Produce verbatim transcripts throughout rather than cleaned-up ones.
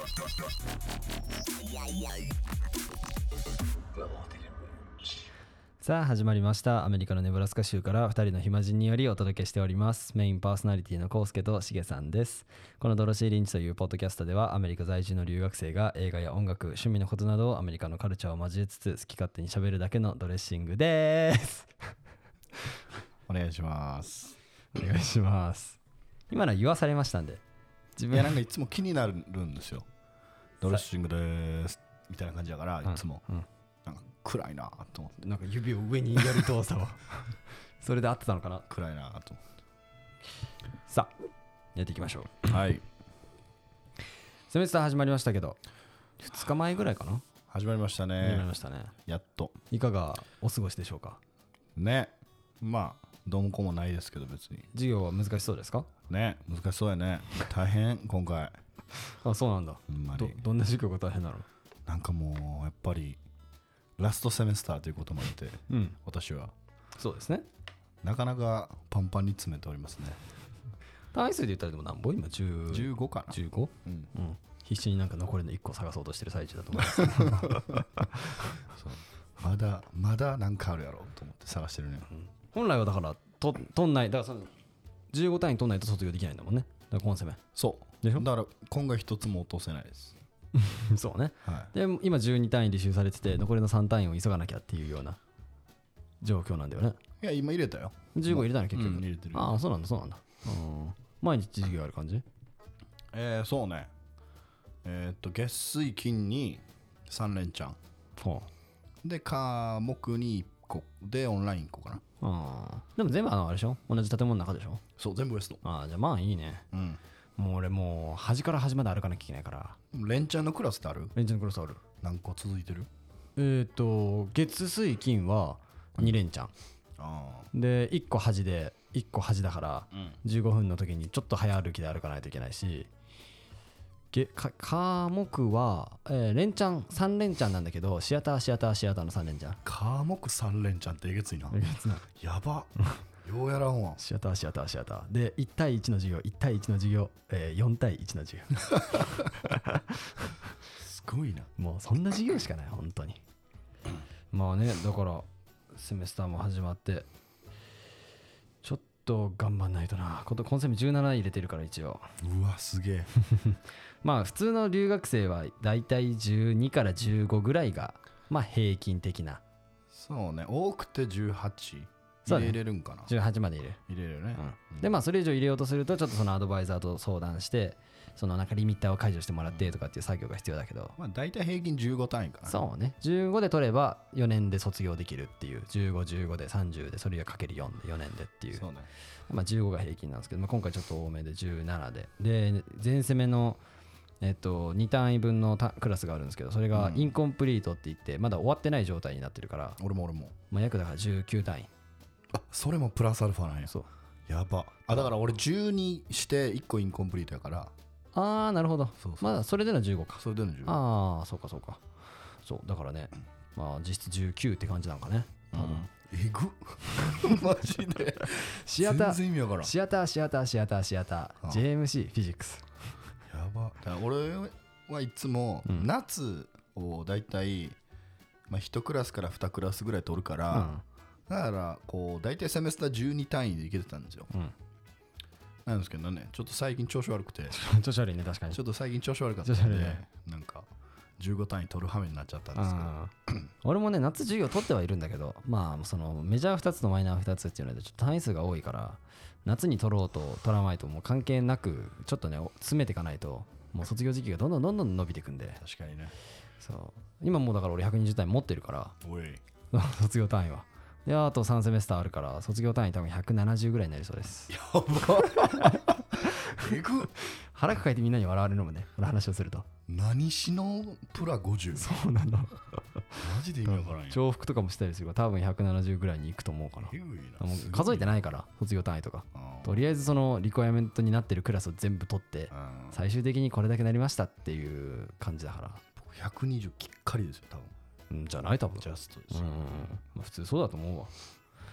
さあ始まりました。アメリカのネブラスカ州からふたりの暇人によりお届けしております。メインパーソナリティのコウスケとシゲさんです。このドロシー・リンチというポッドキャストではアメリカ在住の留学生が映画や音楽、趣味のことなどをアメリカのカルチャーを交えつつ好き勝手に喋るだけのドレッシングですお願いします。 お願いします。今のは言わされましたんで、 自分いやなんかいつも気になるんですよ。ドレッシングですみたいな感じだから、いつも、うんうん、なんか暗いなと思って、 なんか指を上にやる動作をそれで合ってたのかな。 暗いなと思って。 さあやっていきましょう。 はい。 セメスター始まりましたけど、ふつかまえぐらいかな。 始まりましたね。 始まりましたね。 やっと。 いかがお過ごしでしょうか。 ね。まあどうもこうもないですけど、別に授業は難しそうですか。 ね。難しそうやね。大変今回。 あ、そうなんだ。 ほんまにど, どんな授業が大変なの。 なんかもうやっぱりラストセメスターということもあって、うん、私はそうですね。 なかなかパンパンに詰めておりますね。 単位数で言ったらでも何本今じゅうじゅうごかな。 じゅうご、うんうん、必死になんか残りのいっこ探そうとしてる最中だと思いますそうまだまだなんかあるやろうと思って探してるね、うん、 本来はだからと取んない、だからそのじゅうご単位取んないと卒業できないんだもんね。だからコンセメそうでしょ。だから今回一つも落とせないですそうね、 はい、 で今じゅうに単位履修されてて残りのさん単位を急がなきゃっていうような状況なんだよね。 いや今入れたよ。 じゅうご入れたの結局、 うん、入れてる。 ああそうなんだそうなんだ、うん、毎日授業ある感じ。 えー、そうね。えー、っと月水金にさん連チャン、はあ、で火木にいっこでオンラインいっこかな。 あでも全部あのあれでしょ、同じ建物の中でしょ。 そう全部ウエスト。 ああじゃあまあいいね、うん、もう俺もう端から端まで歩かなきゃいけないから。 連チャンのクラスってある？ 連チャンのクラスある。 何個続いてる？ えっ、ー、と月水金はに連チャン、うん、あでいっこ端でいっこ端だから、うん、じゅうごふんの時にちょっと早歩きで歩かないといけないし、科目は、えー、連チャンさん連チャンなんだけど、シアターシアターシアターのさん連チャン。 科目さん連チャンってえげついな。 えげつなやばようやらんわ。 シアターシアターシアターでいち対いちの授業いち対いちの授業、えー、よん対いちの授業すごいな。 もうそんな授業しかない本当にまあね、だからセメスターも始まってちょっと頑張んないとな。コンセメじゅうなな入れてるから一応。 うわすげえまあ普通の留学生はだいたいじゅうにからじゅうごぐらいがまあ平均的な。 そうね、多くてじゅうはち入れれるんかな、ね、 じゅうはちまで入れる入れれるね、 うん、でまあそれ以上入れようとするとちょっとそのアドバイザーと相談してそのなんかリミッターを解除してもらってとかっていう作業が必要だけど、 まあ大体平均じゅうご単位かな。 そうね、じゅうごで取ればよねんで卒業できるっていう、じゅうご、じゅうごでさんじゅうでそれがかけるよんでよねんでっていう、 そうね、 まあじゅうごが平均なんですけど、まあ、今回ちょっと多めでじゅうななでで前攻めのえっとに単位分のクラスがあるんですけど、それがインコンプリートって言ってまだ終わってない状態になってるから、 俺も俺もまあ約だからじゅうきゅう単位。 あ、それもプラスアルファなんや。そう、やば。あ、だから俺じゅうにしていっこインコンプリートやから。 ああなるほど。 そうそう、 まだそれでのじゅうごか。 それでのじゅうご。 ああそうかそうか。そうだからね、まあ実質じゅうきゅうって感じなんかね多分、うん、 えぐマジでシアター全然意味わからん。 シアターシアターシアターシアター、ああ ジェーエムシー フィジックスやば。だから俺はいつも夏をだいたいまあいちクラスからにクラスぐらい取るから、うん、だからこうだいたいセメスターじゅうに単位でいけてたんですよ、うん、なんですけどね、ちょっと最近調子悪くて調子悪いね。確かにちょっと最近調子悪かったんで、ね、なんかじゅうご単位取る羽目になっちゃったんですけど俺もね夏授業取ってはいるんだけど、まあそのメジャーふたつとマイナーふたつっていうのでちょっと単位数が多いから夏に取ろうと取らないともう関係なくちょっとね詰めていかないともう卒業時期がどんどんどんどん伸びていくんで。 確かにね。 そう今もうだから俺ひゃくにじゅう単位持ってるからおい卒業単位は。であとさんセメスターあるから卒業単位多分ひゃくななじゅうぐらいになりそうです。 やばえぐ腹抱えてみんなに笑われるのもね、この話をすると何しのプラごじゅう。 そうなのマジで意味わからんよ。 重複とかもしたりするから多分ひゃくななじゅうぐらいに行くと思うかな。もう数えてないから卒業単位とか、とりあえずそのリクエアメントになってるクラスを全部取って最終的にこれだけなりましたっていう感じだから。 ひゃくにじゅうきっかりですよ多分。 うんじゃない多分ジャストです、 うん、まあ、普通そうだと思うわ。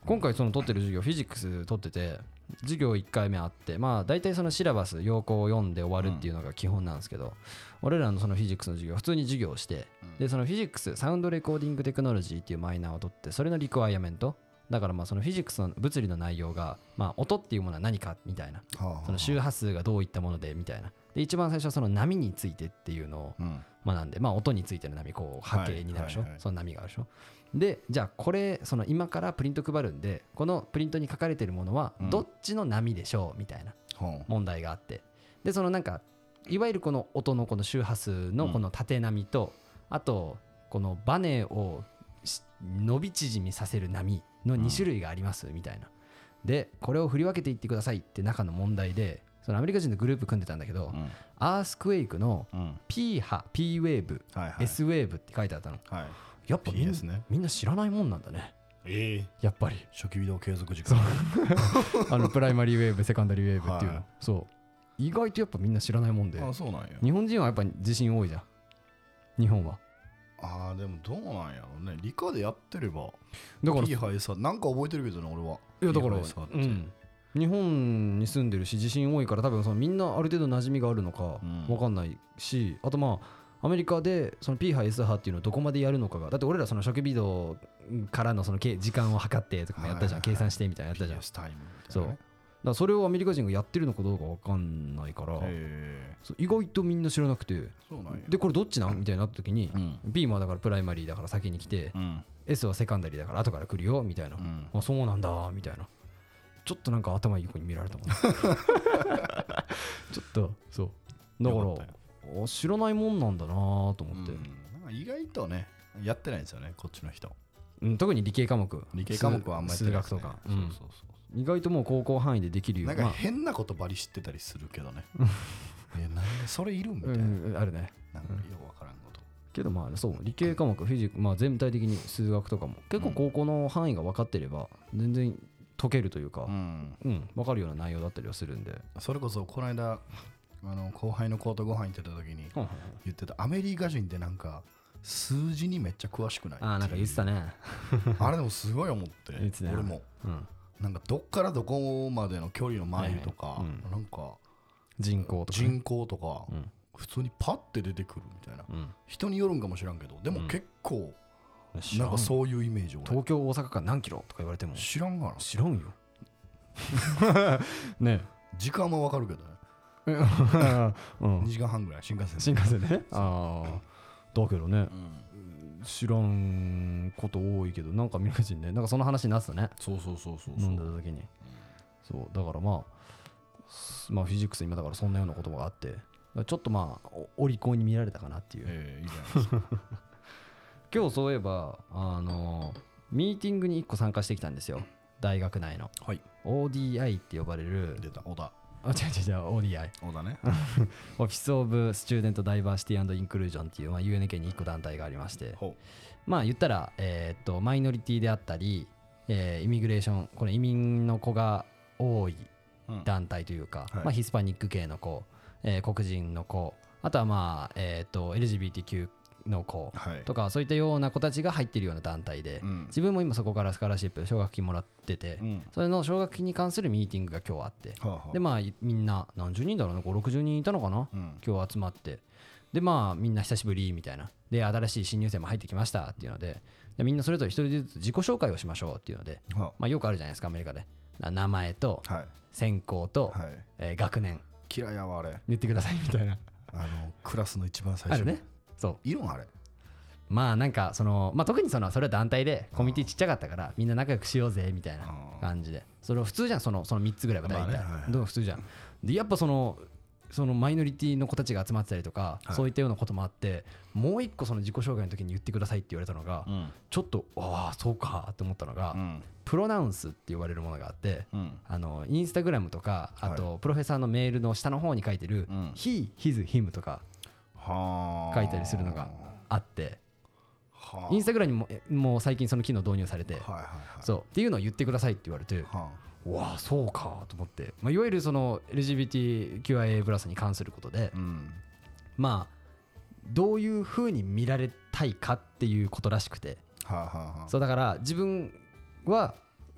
今回その取ってる授業フィジックス取ってて授業いっかいめあって、まあ大体そのシラバス要項を読んで終わるっていうのが基本なんですけど、俺らのそのフィジックスの授業普通に授業をして、でそのフィジックスサウンドレコーディングテクノロジーっていうマイナーを取って、それのリクワイアメントだからまあそのフィジックスの物理の内容がまあ音っていうものは何かみたいな、その周波数がどういったものでみたいな、で一番最初はその波についてっていうのを学んで、まあ音についての波、こう波形になるでしょ、その波があるでしょ。でじゃあこれその今からプリント配るんで、このプリントに書かれてるものはどっちの波でしょうみたいな問題があって、でそのなんかいわゆるこの音のこの周波数のこの縦波と、あとこのバネを伸び縮みさせる波のに種類がありますみたいな。でこれを振り分けていってくださいって中の問題で、そのアメリカ人のグループ組んでたんだけど、アースクエイクの P 波 P ウェーブ S ウェーブって書いてあったの。やっぱみんな、ね、みんな知らないもんなんだね。 えー、 やっぱり初期微動継続時間あのプライマリーウェーブセカンダリーウェーブっていうの、はい、そう意外とやっぱみんな知らないもんで。 あ、そうなんや。 日本人はやっぱ自信多いじゃん、日本は。 ああ、でもどうなんやろうね。理科でやってればだから P 波 S 波なんか覚えてるけどね、俺は。 いやだから、うん、日本に住んでるし自信多いから、多分そのみんなある程度馴染みがあるのか分かんないし、うん、あとまあアメリカでその P 波 S 波っていうのをどこまでやるのかが、だって俺らその初期微動からのその時間を測ってとかもやったじゃん、計算してみたいなやったじゃん。そう。だからそれをアメリカ人がやってるのかどうか分かんないから、そう意外とみんな知らなくて、でこれどっちなんみたいになった時に、うん、P もだからプライマリーだから先に来て、うん、S はセカンダリーだから後から来るよみたいな、うん、あそうなんだみたいな、ちょっとなんか頭いい子に見られたもんちょっとそうだから知らないもんなんだなと思って、うん、 なんか意外とねやってないんですよね、こっちの人、 うん、特に理系科目理系科目はあんまりやってないですね、 数学とか、うん、そうそうそう、意外ともう高校範囲でできるよ。 なんか変なことばり知ってたりするけどねえ、なんでそれいるみたいな、うん、 あるね、 なんかよくわからんこと、 けどまあそう理系科目フィジック、まあ、全体的に数学とかも結構高校の範囲が分かってれば全然解けるというか、うんうん、分かるような内容だったりはするんで、 それこそこの間あの後輩の子とご飯行ってた時に言ってた、アメリカ人ってなんか数字にめっちゃ詳しくない？ ああ、なんか言ってたねあれでもすごい思って俺も、うん、なんかどっからどこまでの距離のマイルとか、はいはい、うん、なんか人口とか、 ね、人口とか、うん、普通にパッて出てくるみたいな、うん、人によるんかもしらんけど、でも結構、うん、なんかそういうイメージを、 東京大阪から何キロとか言われても知らんがな。 知らんよね、 時間はわかるけどねうん、にじかんはんぐらい新幹線新幹線ねああだけどね、うん、知らんこと多いけど、なんかアメリカ人ね、なんかその話になってたね。 そうそうそうそう、 飲んだ時に、うん、そうだからまあまあフィジックス今だからそんなような言葉があって、ちょっとまあお利口に見られたかなっていう、えー、いいじゃないですか今日そういえばあのミーティングにいっこ参加してきたんですよ、大学内の、はい、オーディーアイ って呼ばれる、 出た小田、 あ、違う違う違う、オーディーアイ。 オーダーね。 オフィス・オブ・スチューデント・ダイバーシティ・インクルージョンっていう、まあ、ユーエヌケー にいっこ団体がありまして、まあ言ったら、えー、っとマイノリティであったり、えー、イミグレーション、この移民の子が多い団体というか、うん、はい、まあ、ヒスパニック系の子、えー、黒人の子、あとはまあ、えー、っと エルジービーティーキュー の子とか、はい、そういったような子たちが入ってるような団体で、うん、自分も今そこからスカラシップ奨学金もらってて、うん、それの奨学金に関するミーティングが今日あって、はあはあ、でまあみんな何十人だろうね、ごじゅうろくじゅうにんいたのかな、うん、今日集まって、でまあみんな久しぶりみたいな、で新しい新入生も入ってきましたっていうので、でみんなそれぞれ一人ずつ自己紹介をしましょうっていうので、はあ、まあ、よくあるじゃないですかアメリカで、名前と専攻と、はい、えー、学年嫌いやわあれ言ってくださいみたいな、 あのクラスの一番最初あるね、そういるんあれ、 まあなんかその、まあ、特にそのそれは団体でコミュニティちっちゃかったからみんな仲良くしようぜみたいな感じで、それは普通じゃん、そのそのみっつぐらいは大体、まあね、はいはい、どう普通じゃんで、やっぱそのそのマイノリティの子たちが集まってたりとか、はい、そういったようなこともあって、もう一個その自己紹介の時に言ってくださいって言われたのが、うん、ちょっとああそうかって思ったのが、うん、プロナウンスって呼ばれるものがあって、うん、あのインスタグラムとか、あとプロフェッサーのメールの下の方に書いてる、うん、he, his, him とか書いたりするのがあって、インスタグラムにももう最近その機能導入されて、はいはいはい、そうっていうのを言ってくださいって言われて、はあ、わあそうかと思って、まあ、いわゆるその エルジービーティーキューアイエー プラスに関することで、うん、まあどういう風に見られたいかっていうことらしくて、はあはあ、そうだから自分は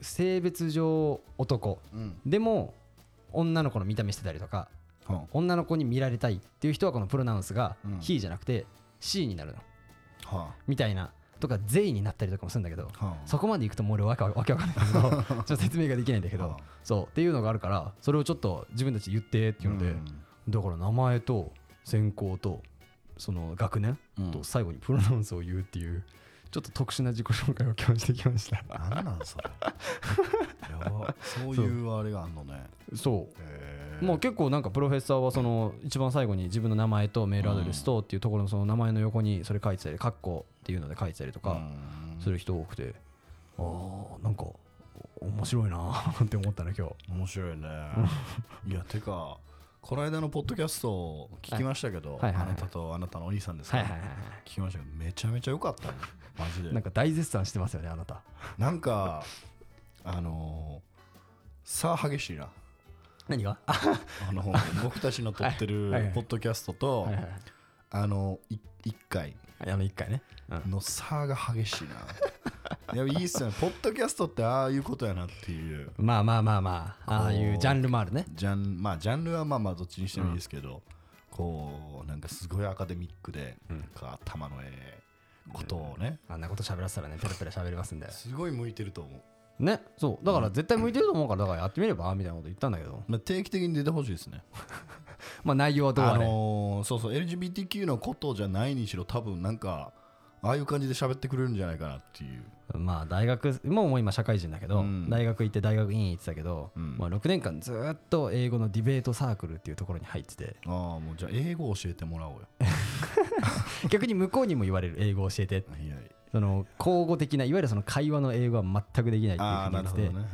性別上男、 うん、 でも女の子の見た目してたりとか、うん、女の子に見られたいっていう人はこのプロナウンスが he じゃなくて she になるの、はあ、みたいなとか they になったりとかもするんだけど、はあ、そこまでいくともう俺わけわかんないけどちょっと説明ができないんだけど、はあ、そうっていうのがあるからそれをちょっと自分たち言ってっていうので、うん、だから名前と専攻とその学年と最後にプロナウンスを言うっていうちょっと特殊な自己紹介を今日してきました。 何なんそれやばそういうあれがあんのね。 そうもう結構なんかプロフェッサーはその一番最後に自分の名前とメールアドレスとっていうところのその名前の横にそれ書いてたりカッコっていうので書いてたりとかする人多くて、あーなんか面白いなって思ったね今日。 面白いねいやてかこの間のポッドキャストを聞きましたけど、はいはいはいはい、あなたとあなたのお兄さんですか、はいはいはいはい、聞きましたけどめちゃめちゃ良かったねマジで。 なんか大絶賛してますよねあなた。 なんかあのー、さあ激しいな。 何があの僕たちの撮ってるポッドキャストと、はいはいはい、あのい一回あの一回ね、 うん、の差が激しいな。いやいいっすよねポッドキャストってああいうことやなっていう。 まあまあまあまあああいうジャンルもあるね。 ジャンまあジャンルはまあまあどっちにしてもいいですけど、うん、こうなんかすごいアカデミックで、うん、頭のええことをね、 うん、あんなこと喋らせたらねペラペラ喋れますんで。 すごい向いてると思うね。そうだから絶対向いてると思うからだからやってみればみたいなこと言ったんだけど、 まあ、定期的に出てほしいですねまあ内容はどうあれ、 あのー、そうそう エルジービーティーキュー のことじゃないにしろ多分なんかああいう感じで喋ってくれるんじゃないかなっていう。 まあ大学ももう今社会人だけど、うん、大学行って大学院行ってたけど、うん、まあ、ろくねんかんずっと英語のディベートサークルっていうところに入ってて、 ああもうじゃあ英語教えてもらおうよ逆に向こうにも言われる英語教えていやいやその口語的ないわゆるその会話の英語は全くできないっていうふうに言ってて、ねはいはい、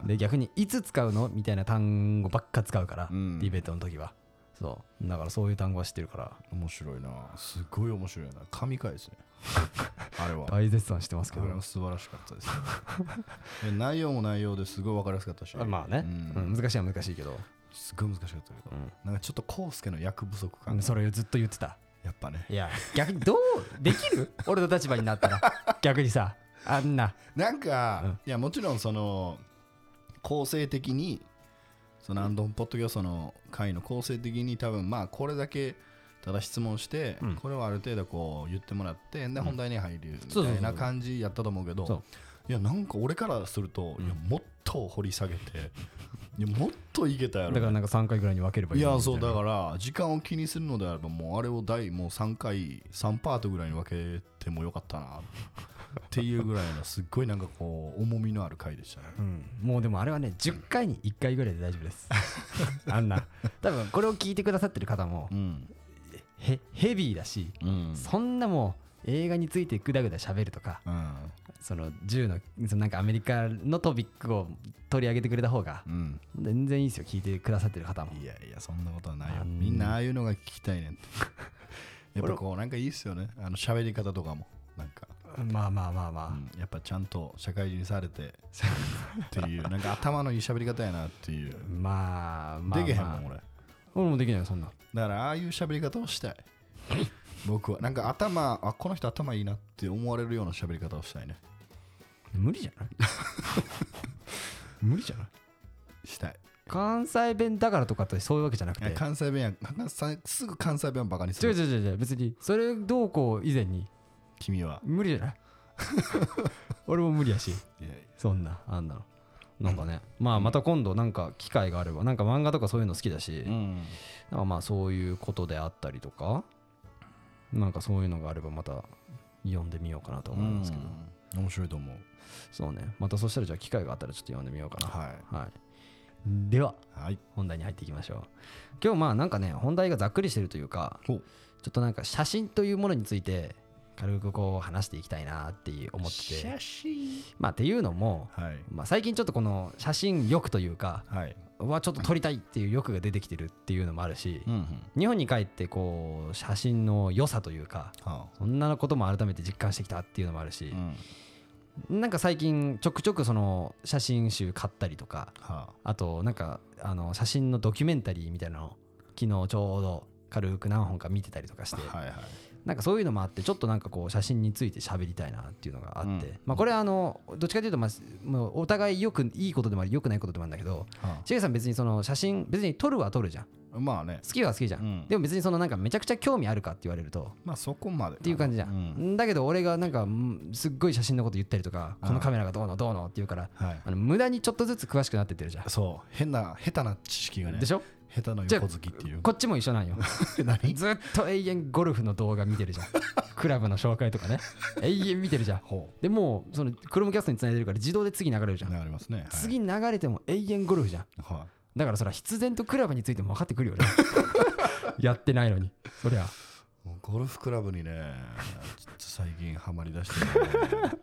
で逆にいつ使うのみたいな単語ばっか使うから、うん、ディベートの時はそうだからそういう単語は知ってるから。 面白いなすごい面白いな神回ですねあれは大絶賛してますけどあれは素晴らしかったですね内容も内容ですごい分かりやすかったしまあね、うんうん、難しいは難しいけどすごい難しかったけど、うん、なんかちょっとコウスケの役不足感、 うん、それをずっと言ってたやっぱね。 いや逆にどうできる俺の立場になったら逆にさあんななんか、うん、いやもちろんその構成的にそのアンドンポッドキャストの回の構成的に多分まあこれだけただ質問して、うん、これをある程度こう言ってもらってで本題に入るみたいな感じやったと思うけど、いやなんか俺からすると、うん、いやもっと掘り下げていやもっといけたやろ。 だからなんかさんかいぐらいに分ければいい。 いやそうだから時間を気にするのであればもうあれを第もうさんかいさんパートぐらいに分けてもよかったなっていうぐらいのすっごいなんかこう重みのある回でしたね、 うん、もうでもあれはねじゅっかいにいっかいぐらいで大丈夫ですあんな多分これを聞いてくださってる方も、うん、ヘ, ヘビーだし、うん、そんなもう映画についてグダグダ喋るとか、うん、その銃のそのなんかアメリカのトピックを取り上げてくれた方が、うん、全然いいですよ聞いてくださってる方も。 いやいやそんなことはないよ。みんなああいうのが聞きたいねんってやっぱこうなんかいいっすよねあの喋り方とかもなんかまあまあまあまあ、 うん、やっぱちゃんと社会人されてっていうなんか頭のいい喋り方やなっていうまあまあ、まあ、 できへんもん俺俺もできないよそんな。 だからああいう喋り方をしたい僕はなんか頭あこの人頭いいなって思われるような喋り方をしたいね。 無理じゃない無理じゃないしたい。 関西弁だからとかってそういうわけじゃなくて関西弁やすぐ関西弁をバカにする。 違う違う違う別にそれどうこう以前に君は無理じゃない俺も無理やしいやいやそんなあんなのなんかね、うん、まあまた今度なんか機会があればなんか漫画とかそういうの好きだし、うん、なんかまあそういうことであったりとかなんかそういうのがあればまた読んでみようかなと思いますけど、 うん、面白いと思う。 そうねまたそしたらじゃあ機会があったらちょっと読んでみようかな。 はい、はい、 では、 はい、 本題に入っていきましょう。今日まあなんかね本題がざっくりしてるというかちょっとなんか写真というものについて軽くこう話していきたいなって思ってて写真まあっていうのも、 はいまあ、最近ちょっとこの写真欲というか、はい、はちょっと撮りたいっていう欲が出てきてるっていうのもあるし、うんうん、日本に帰ってこう写真の良さというか、はあ、そんなことも改めて実感してきたっていうのもあるし、うん、なんか最近ちょくちょくその写真集買ったりとか、はあ、あとなんかあの写真のドキュメンタリーみたいなの昨日ちょうど軽く何本か見てたりとかして、はいはい、 なんかそういうのもあってちょっとなんかこう写真について喋りたいなっていうのがあって、うん、まあこれはあのどっちかというとまあもうお互いよくいいことでもありよくないことでもあるんだけど、しげさん別にその写真別に撮るは撮るじゃん。 まあね、 好きは好きじゃん、うん、でも別にそのなんかめちゃくちゃ興味あるかって言われるとまあそこまでっていう感じじゃん、うん、だけど俺がなんかすっごい写真のこと言ったりとかこのカメラがどうのどうのって言うから、はい、あの無駄にちょっとずつ詳しくなってってるじゃん。 そう変な下手な知識がねでしょ。 下手な横好きっていう。 こっちも一緒なんよ何ずっと永遠ゴルフの動画見てるじゃんクラブの紹介とかね永遠見てるじゃん。でもうそのクロームキャストにつないでるから自動で次流れるじゃん。 流れますね、はい、 次流れても永遠ゴルフじゃん、はい、だからそれは必然とクラブについても分かってくるよねやってないのにそりゃゴルフクラブにねちょっと最近ハマりだして、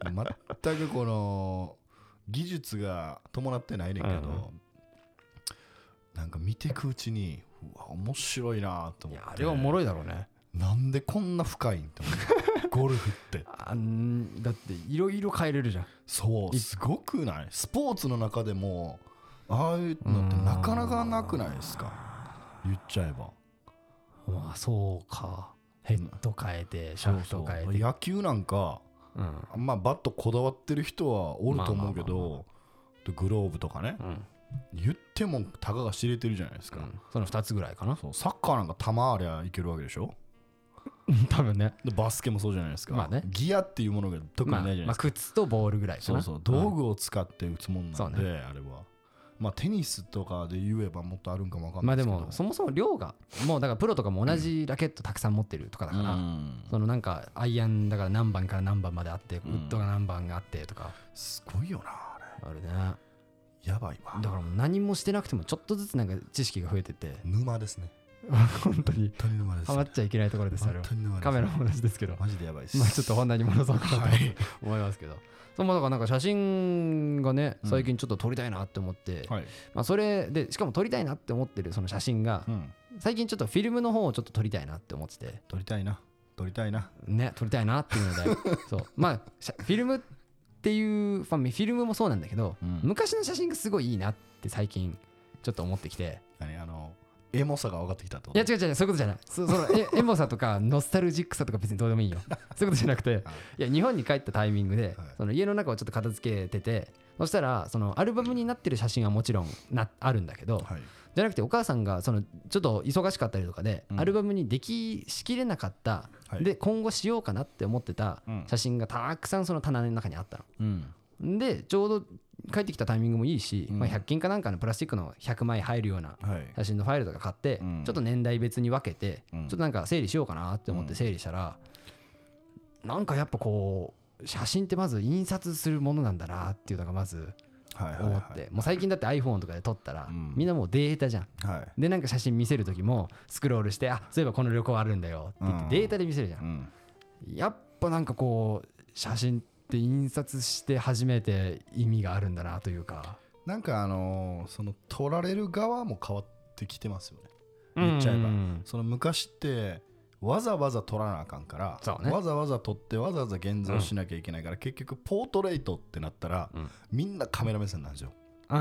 ね、全くこの技術が伴ってないねんけど、うん、なんか見てくうちにうわ面白いなと思って。いやあれはおもろいだろうね。 なんでこんな深いんって思ってゴルフってあんだっていろいろ変えれるじゃん。 そうすごくない？スポーツの中でもああいうのってなかなかなくないですか？言っちゃえば。 まあそうか。ヘッド変えてシャフト変えて。 そうそう野球なんか、うん、まあバットこだわってる人はおると思うけど、まあまあまあまあ、グローブとかね、うん、言ってもたかが知れてるじゃないですか、うん、 そのふたつぐらいかな。 そうサッカーなんか球ありゃいけるわけでしょ多分ね。 でバスケもそうじゃないですか、 まあね、 ギアっていうものが特にないじゃないですか、まあまあ、 靴とボールぐらいかな。 そうそう道具を使って打つもんなんで、うんね、あれはまあテニスとかで言えばもっとあるんかもわかんないですけど、 まあでもそもそも量がもうだからプロとかも同じラケットたくさん持ってるとかだから、うん、そのなんかアイアンだから何番から何番まであって、うん、ウッドが何番があってとかすごいよなあれ。 あれねやばいわ。 だからもう何もしてなくてもちょっとずつなんか知識が増えてて沼ですね本当に沼です。 ハマっちゃいけないところです。あれはカメラも同じですけどマジでやばいです。 まあちょっと本題に戻そうかなと思いますけど、はい、そうだからなんか写真がね最近ちょっと撮りたいなって思って、うん、まあそれでしかも撮りたいなって思ってるその写真が、うん、最近ちょっとフィルムの方をちょっと撮りたいなって思ってて。 撮りたいな撮りたいなね撮りたいなっていうのでそうまあフィルムっていうフィルムもそうなんだけど、うん、昔の写真がすごいいいなって最近ちょっと思ってきて。 何あのエモさが分かってきたってこと？ いや違う違うそういうことじゃない。そ, そのエモさとかノスタルジックさとか別にどうでもいいよそういうことじゃなくて、いや日本に帰ったタイミングで、はい、その家の中をちょっと片付けてて、そしたらそのアルバムになってる写真はもちろんなあるんだけど、はい、じゃなくてお母さんがそのちょっと忙しかったりとかで、うん、アルバムにできしきれなかった、はい、で今後しようかなって思ってた写真がたくさんその棚の中にあったの、うん、でちょうど帰ってきたタイミングもいいし、うんまあ、ひゃく均かなんかのプラスチックのひゃくまい入るような写真のファイルとか買って、はい、ちょっと年代別に分けて、うん、ちょっとなんか整理しようかなって思って整理したら、うん、なんかやっぱこう写真ってまず印刷するものなんだなっていうのがまず思って、はいはいはい、もう最近だって iPhone とかで撮ったら、うん、みんなもうデータじゃん、はい、でなんか写真見せる時もスクロールしてあそういえばこの旅行あるんだよって言ってデータで見せるじゃん、うん、やっぱなんかこう写真って印刷して初めて意味があるんだなというか、 なんかあのー、その撮られる側も変わってきてますよね。言っちゃえばその昔ってわざわざ撮らなあかんから、ね、わざわざ撮ってわざわざ現像しなきゃいけないから、うん、結局ポートレートってなったら、うん、みんなカメラ目線なんですよ、うん、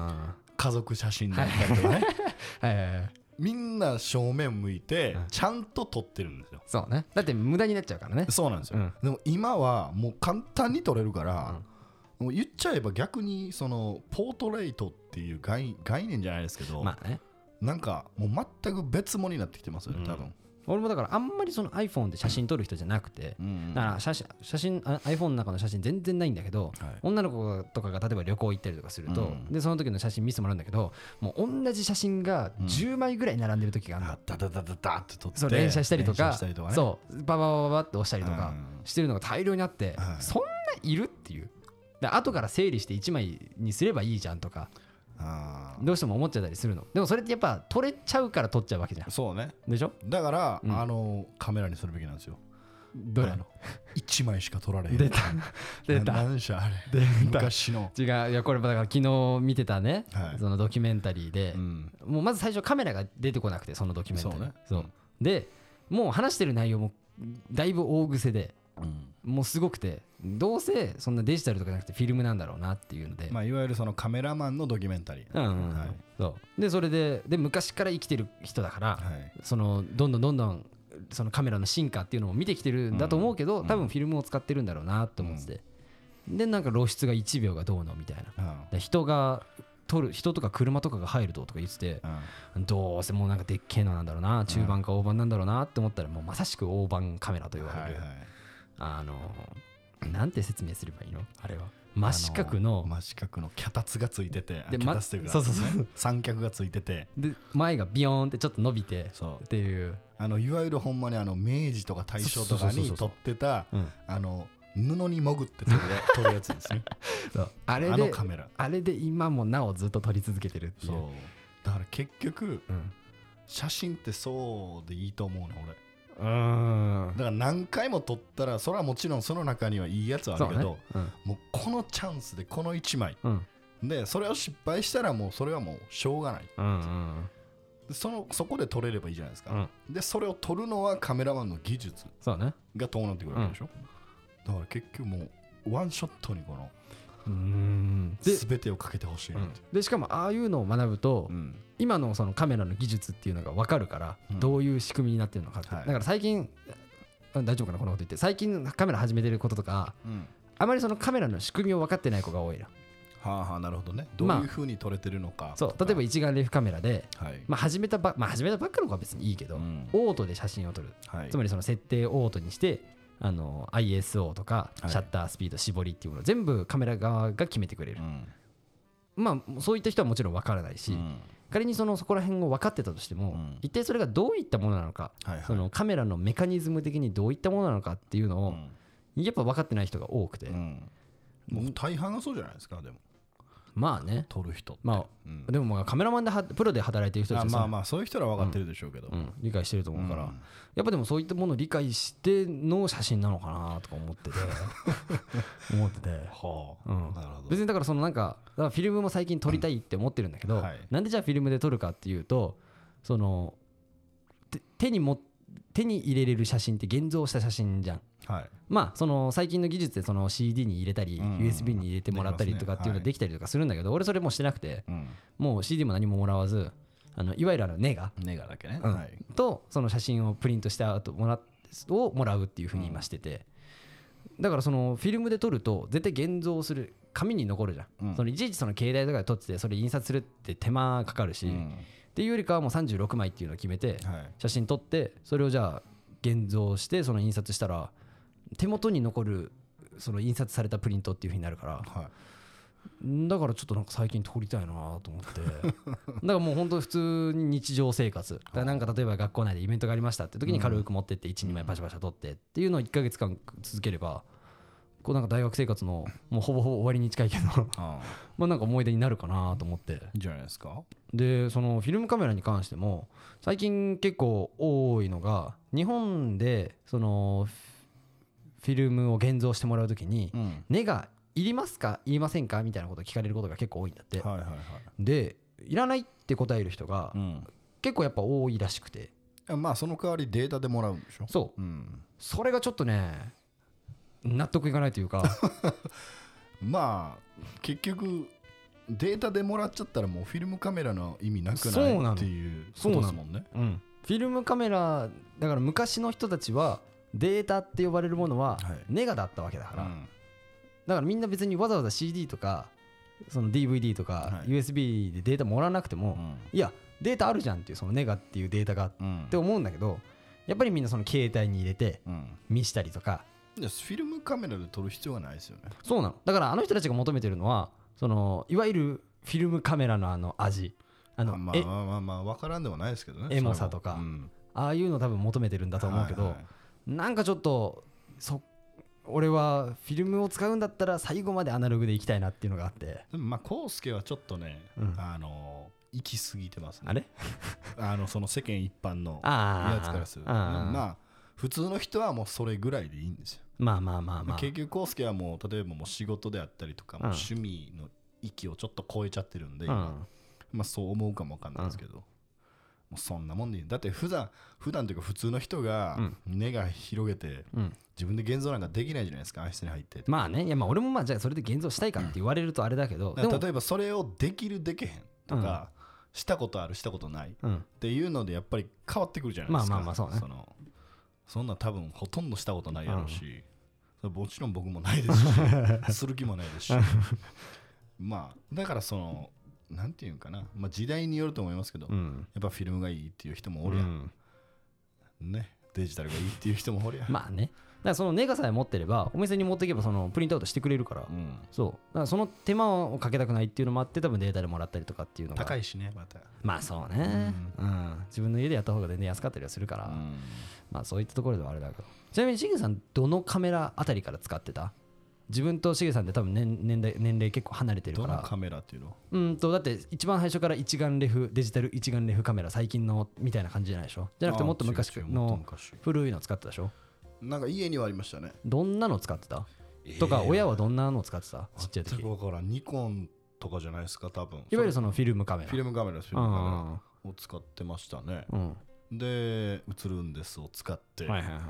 家族写真だったりとかねはいはいはいみんな正面向いてちゃんと撮ってるんですよ、 うん、そうね。だって無駄になっちゃうからね。 そうなんですよ、うん、でも今はもう簡単に撮れるから、うん、もう言っちゃえば逆にそのポートレートっていう 概, 概念じゃないですけど、まあね、なんかもう全く別物になってきてますよね、多分、うん、 俺もだからあんまりその iPhone で写真撮る人じゃなくて、うん、だから写真、写真 iPhone の中の写真全然ないんだけど、はい、女の子とかが例えば旅行行ったりとかすると、うん、でその時の写真見せてもらうんだけど、もう同じ写真がじゅうまいぐらい並んでる時があるの、うん、ダダダダダって撮って、そう連写したりとか、とかね、そうバババババって押したりとかしてるのが大量にあって、うん、そんないるっていう、で後から整理していちまいにすればいいじゃんとかあどうしても思っちゃったりするの。でもそれってやっぱ撮れちゃうから撮っちゃうわけじゃん。そうね。でしょ。 だから、うん、あのカメラにするべきなんですよ。 どうやのいちまいしか撮られへん。 出た出た何社あれ昔の違う、いやこれだから昨日見てたね、はい、そのドキュメンタリーで、うん、もうまず最初カメラが出てこなくて、そのドキュメンタリーそうね、そう、うん、でもう話してる内容もだいぶ大癖で、うん、もうすごくて、どうせそんなデジタルとかじゃなくてフィルムなんだろうなっていうので、 まあ、いわゆるそのカメラマンのドキュメンタリー、うんうんうん、はい、 そうでそれでで昔から生きてる人だから、はい、そのどんどんどんどんそのカメラの進化っていうのを見てきてるんだと思うけど、多分フィルムを使ってるんだろうなと思ってて、でなんか露出がいちびょうがどうのみたいな、人が撮る人とか車とかが入るととか言ってて、どうせもうなんかでっけえのなんだろうな、中盤か大盤なんだろうなって思ったら、もうまさしく大盤カメラと言われる、あのなんて説明すればいいのあれは、真四角の真四角の脚立がついてて、 で、 脚立というか、 そうそうそう、 三脚がついてて、 で前がビヨーンってちょっと伸びてっていう、 あのいわゆるほんまにあの明治とか大正とかに撮ってたあの布に潜って撮る撮るやつですね。 そうあれで、あのカメラ、あれで今もなおずっと撮り続けてるっていう。そうだから結局、うん、写真ってそうでいいと思うの俺。 うん、 だから何回も撮ったら、それはもちろんその中にはいいやつはあるけど、ね、うん、もうこのチャンスでこのいちまい、うん、でそれを失敗したらもうそれはもうしょうがない、うんうん、でそのそこで撮れればいいじゃないですか、うん、でそれを撮るのはカメラマンの技術が伴ってくるわけでしょ、うん、だから結局もうワンショットにこのうーんで全てをかけてほしい、うん、 でしかもああいうのを学ぶと、うん、今のそのカメラの技術っていうのが分かるから、うん、どういう仕組みになってるのかって、はい、だから最近大丈夫かなこんなこと言って、最近カメラ始めてることとか、うん、あまりそのカメラの仕組みを分かってない子が多いな。 はあはあ、なるほどね。どういう風に撮れてるのか、まあ、 そう例えば一眼レフカメラで、はいまあ、始めたば、まあ、始めたばっかの子は別にいいけど、うん、オートで写真を撮る、はい、つまりその設定をオートにしてあの アイエスオー とかシャッタースピード、絞りっていうものを全部カメラ側が決めてくれる、うん、まあそういった人はもちろん分からないし、うん、仮にそのそこら辺を分かってたとしても、うん、一体それがどういったものなのか、はいはい、そのカメラのメカニズム的にどういったものなのかっていうのを、うん、やっぱ分かってない人が多くて、うん、 もう大半がそうじゃないですか。でもまあね、 撮る人って、 まあうん、でもまあカメラマンではプロで働いてる人たちはまあまあそういう人は分かってるでしょうけど、 うんうん、理解してると思うから、うん、やっぱでもそういったものを理解しての写真なのかなとか思ってて思ってて、はあ、うん、なるほど。別にだからそのなんかだからフィルムも最近撮りたいって思ってるんだけど、うんはい、なんでじゃあフィルムで撮るかっていうと、その手にも手に入れれる写真って現像した写真じゃん。はい、まあその最近の技術でその シーディー に入れたり ユーエスビー に入れてもらったりとかっていうのができたりとかするんだけど、俺それもしてなくて、もう シーディー も何ももらわず、あのいわゆるあのネガネガだけね、 うんはい、とその写真をプリントした後もらをもらうっていうふうに今してて、だからそのフィルムで撮ると絶対現像する、紙に残るじゃん、うん、そのいちいちその携帯とかで撮ってそれ印刷するって手間かかるし、うん、っていうよりかはもうさんじゅうろくまいっていうのを決めて写真撮って、それをじゃあ現像してその印刷したら手元に残るその印刷されたプリントっていう風になるから、はい、だからちょっとなんか最近撮りたいなと思ってだからもう本当普通に日常生活だからなんか例えば学校内でイベントがありましたって時に軽く持ってって いち,に 枚パシャパシャ撮ってっていうのをいっかげつかん続ければ、こうなんか大学生活のもうほぼほぼ終わりに近いけどまあなんか思い出になるかなと思って。 いいじゃないですか。 でそのフィルムカメラに関しても最近結構多いのが、日本でそのフィルムを現像してもらうときに、うん、ネガいりますかいりませんかみたいなことを聞かれることが結構多いんだって、はいはいはい、でいらないって答える人が、うん、結構やっぱ多いらしくて、 まあその代わりデータでもらうんでしょ。 そう、うん、それがちょっとね納得いかないというかまあ結局データでもらっちゃったらもうフィルムカメラの意味なくないっていうことですもんね。 うん、フィルムカメラだから昔の人たちはデータって呼ばれるものはネガだったわけだから、はい、うん、だからみんな別にわざわざ シーディー とかその ディーブイディー とか ユーエスビー でデータもらわなくても、はい、いやデータあるじゃんっていうそのネガっていうデータがって思うんだけど、やっぱりみんなその携帯に入れて見したりとか、 フィルムカメラで撮る必要はないですよね。 そうなの。だからあの人たちが求めてるのはそのいわゆるフィルムカメラのあの味、あのまあまあまあまあ分からんでもないですけどね、 エモさとか、うん、ああいうの多分求めてるんだと思うけど、はいはい、なんかちょっとそ俺はフィルムを使うんだったら最後までアナログでいきたいなっていうのがあって。 でもまあコウスケはちょっとね、うん、あの行き過ぎてますね。 あれあのその世間一般のやつからすると、まあ普通の人はもうそれぐらいでいいんですよ。 まあまあまあまあ。 結局コウスケはもう例えばもう仕事であったりとか、もう趣味の域をちょっと超えちゃってるんで、うん、まあそう思うかもわかんないですけど、うん、もうそんなもんでいい。だって普段普段というか普通の人が根が広げて、うん、自分で現像なんかできないじゃないですか、暗室に入って。 まあね、いやまあ俺もまあじゃあそれで現像したいかって言われるとあれだけど、 うん、例えばそれをできるできへんとか、うん、したことあるしたことないっていうのでやっぱり変わってくるじゃないですか。 まあまあまあそうね。 そのそんな多分ほとんどしたことないやろうし、うん、もちろん僕もないですしする気もないですしまあだからそのなんていうんかな、まあ、時代によると思いますけど、うん、やっぱフィルムがいいっていう人もおるやん、うん、ね、デジタルがいいっていう人もおるやんまあね、だからそのネガさえ持ってればお店に持っていけばそのプリントアウトしてくれるから、うん、そうだからその手間をかけたくないっていうのもあって多分データでもらったりとかっていうのが高いしね、またまあそうね、うんうん、自分の家でやった方が全然安かったりはするから、うん、まあそういったところではあれだけど、ちなみにしげさんどのカメラあたりから使ってた？自分としげさんって多分 年, 年, 代年齢結構離れてるから。 どのカメラっていうの？ うんとだって一番最初から一眼レフデジタル一眼レフカメラ最近のみたいな感じじゃないでしょ？じゃなくてもっと昔の古いの使ってたでしょ？ なんか家にはありましたね。 どんなの使ってた？えー、とか親はどんなの使ってた？ちっちゃい時。 全く分からん。ニコンとかじゃないですか多分。 いわゆるそのフィルムカメラ。 フィルムカメラです。フィルムカメラを使ってましたね。うん、で映るんですを使って。はいはいはいはい。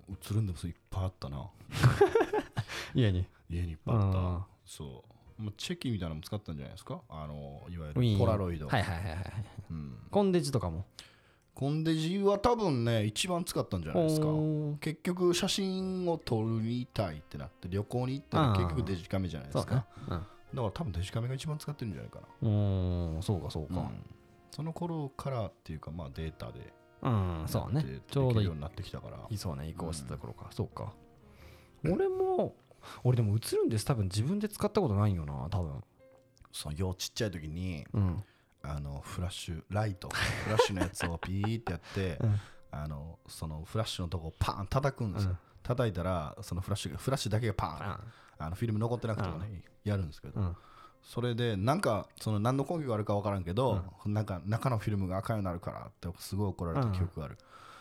映るんですいっぱいあったな。 家に。 家にいっぱいあった。そう。まあ、チェキみたいなのも使ったんじゃないですか。あのいわゆるポラロイド。 はいはいはいはい。うん、コンデジとかも。 コンデジは多分ね一番使ったんじゃないですか。結局写真を撮りたいってなって旅行に行ったら結局デジカメじゃないですか。だから多分デジカメが一番使ってるんじゃないかな。 うん、そうかそうか、うん、 その頃からっていうかまあデータでうんそうねちょうどようになってきたからいそうね移行してた頃か、うん、そうか。俺も俺でも映るんです多分自分で使ったことないよな多分。 そのようちっちゃい時に、うん、あのフラッシュライトフラッシュのやつをピーってやって、うん、あのそのフラッシュのとこをパーン叩くんですよ、うん、叩いたらそのフラッシュがフラッシュだけがパーン、うん、あのフィルム残ってなくてもね、うん、やるんですけど、うん、それでなんかその何の根拠があるか分からんけど、うん、なんか中のフィルムが赤いようになるからってすごい怒られた記憶がある、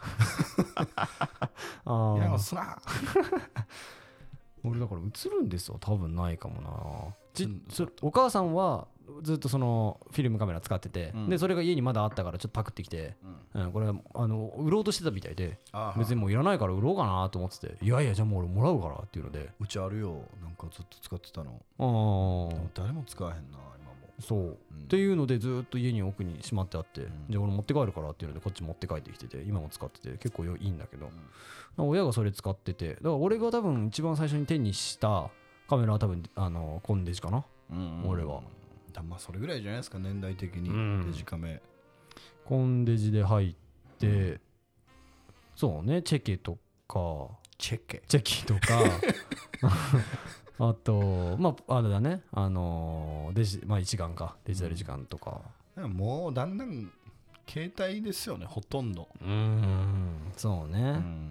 うん、いやもうすな俺だから映るんですよ多分ないかもな。ちお母さんはずっとそのフィルムカメラ使ってて、うん、でそれが家にまだあったからちょっとパクってきて、うんうん、これあの売ろうとしてたみたいで別にもういらないから売ろうかなと思ってていやいやじゃあもう俺もらうからっていうのでうちあるよなんかずっと使ってたの。あ誰も使わへんな今もそう、うん、っていうのでずっと家に奥にしまってあって、うん、じゃあ俺持って帰るからっていうのでこっち持って帰ってきてて今も使ってて結構いいんだけど、うん、親がそれ使っててだから俺が多分一番最初に手にしたカメラは多分あのコンデジかな、うんうん、俺はだまあそれぐらいじゃないですか年代的に、うん、デジカメコンデジで入って、うん、そうねチェケとかチェケチェキとかあとまああれだねあのデジまあ一眼かデジタル一眼とか、 うん、もうだんだん携帯ですよねほとんど。うーんそうね、うん、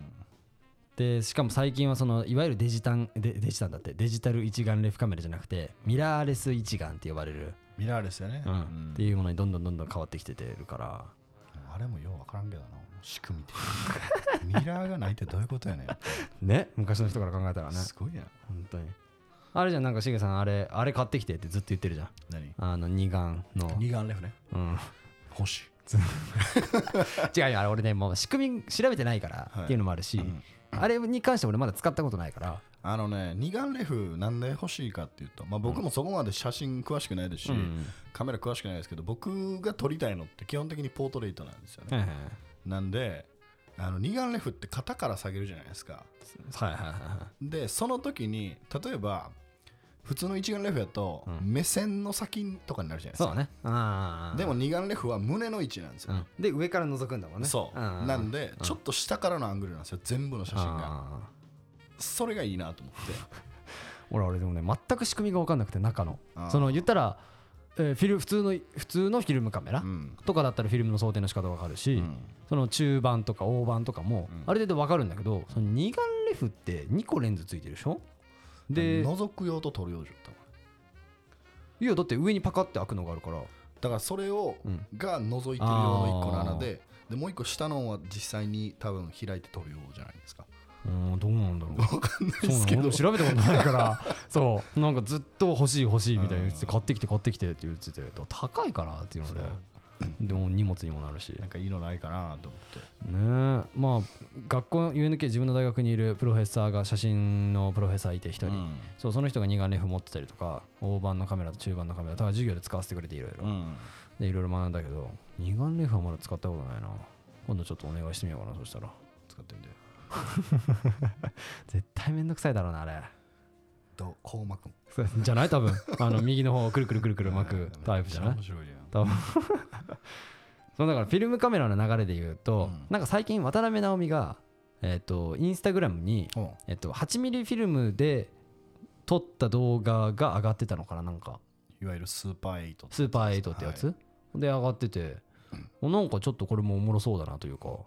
でしかも最近はそのいわゆるデジタンデデジタンだってデジタル一眼レフカメラじゃなくてミラーレス一眼って呼ばれるミラーレスよね、 うんうん、っていうものにどんどんどんどん変わってきててるからあれもよう分からんけどな仕組みってミラーがないってどういうことやねんね昔の人から考えたらねすごいや本当にあれじゃんなんかしげさんあれあれ買ってきてってずっと言ってるじゃん。何あの二眼の二眼レフねうん欲しい違うよあれ俺ねもう仕組み調べてないからっていうのもあるし、はいうんあれに関して俺まだ使ったことないからあのね二眼レフなんで欲しいかっていうと、まあ、僕もそこまで写真詳しくないですし、うん、カメラ詳しくないですけど僕が撮りたいのって基本的にポートレートなんですよね、はいはい、なんであの二眼レフって肩から下げるじゃないですか、はいはいはい、でその時に例えば普通の一眼レフやと目線の先とかになるじゃないですか、 そうねあでも二眼レフは胸の位置なんですよ、うん、 で上から覗くんだもんねそうなんでちょっと下からのアングルなんですよ全部の写真がそれがいいなと思って俺俺でもね全く仕組みが分かんなくて中のその言ったら、えー、フィル普通の普通のフィルムカメラ、うん、とかだったらフィルムの装填の仕方分かるし、うん、その中盤とか大盤とかもある程度分かるんだけどその二眼レフってにこレンズついてるでしょで覗く用と撮る用じゃったいやだって上にパカって開くのがあるからだからそれを、うん、が覗いてる用のいっこの穴ででもういっこ下のは実際に多分開いて撮る用じゃないですか。 うんどうなんだろう分かんないですけど調べたことないからそうなんかずっと欲しい欲しいみたいに言って買ってきて買ってきてって言ってて高いからっていうのででも荷物にもなるしなんかいいのないかなと思ってねえまあ学校 ユーエヌケー 自分の大学にいるプロフェッサーが写真のプロフェッサーいて一人、うん、そうその人が二眼レフ持ってたりとか大判のカメラと中盤のカメラだから授業で使わせてくれていろいろでいろいろ学んだけど二眼レフはまだ使ったことないな今度ちょっとお願いしてみようかなそしたら使ってみて。 絶対めんどくさいだろうなあれ。 どうこう巻くのそうじゃない多分あの右の方をくるくるくるくる巻くタイプじゃない。 面白いやん多分そうだからフィルムカメラの流れで言うと、 うんなんか最近渡辺直美がえっとインスタグラムにうんえっとはちミリフィルムで撮った動画が上がってたのかな。なんかいわゆるスーパーエイトスーパーエイトってやつ、はい、で上がってて、うん、なんかちょっとこれもおもろそうだなというか、 うん、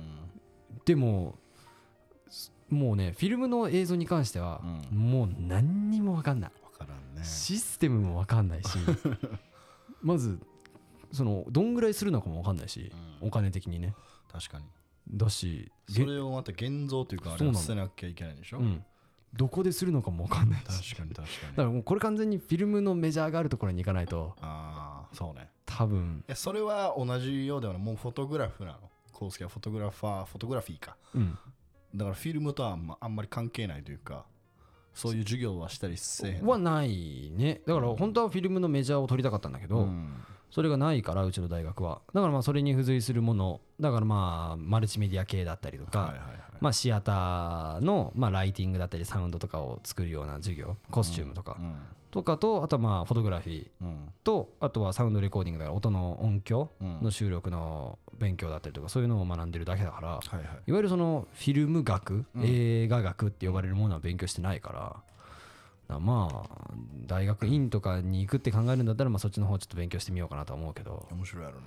でももうねフィルムの映像に関しては、うん、もう何にも分かんない。 分からんね。 システムも分かんないしまずそのどんぐらいするのかも分かんないし、うん、お金的にね。 確かにだしそれをまた現像というかあれを捨てなきゃいけないでしょ、うん、 どこでするのかも分かんないし。 確かに確かに。 だからもうこれ完全にフィルムのメジャーがあるところに行かないと。 ああそうね。 多分いやそれは同じようではない。もうフォトグラフなの。コウスケはフォトグラファーフォトグラフィーか、うん、だからフィルムとはあんま、あんまり関係ないというか、そういう授業はしたりせえへんはないね。だから本当はフィルムのメジャーを取りたかったんだけど、うん、それがないからうちの大学は。だからまあそれに付随するものだからまあマルチメディア系だったりとか、はいはいはい、まあシアターのまあライティングだったりサウンドとかを作るような授業、コスチュームとか、うんうんとかと、あとはまあフォトグラフィーと、あとはサウンドレコーディングだから音の音響の収録の勉強だったりとか、そういうのを学んでるだけだから、はいはい、いわゆるそのフィルム学、うん、映画学って呼ばれるものは勉強してないから、からまあ大学院とかに行くって考えるんだったら、まあそっちの方ちょっと勉強してみようかなと思うけど、 面白いやろね。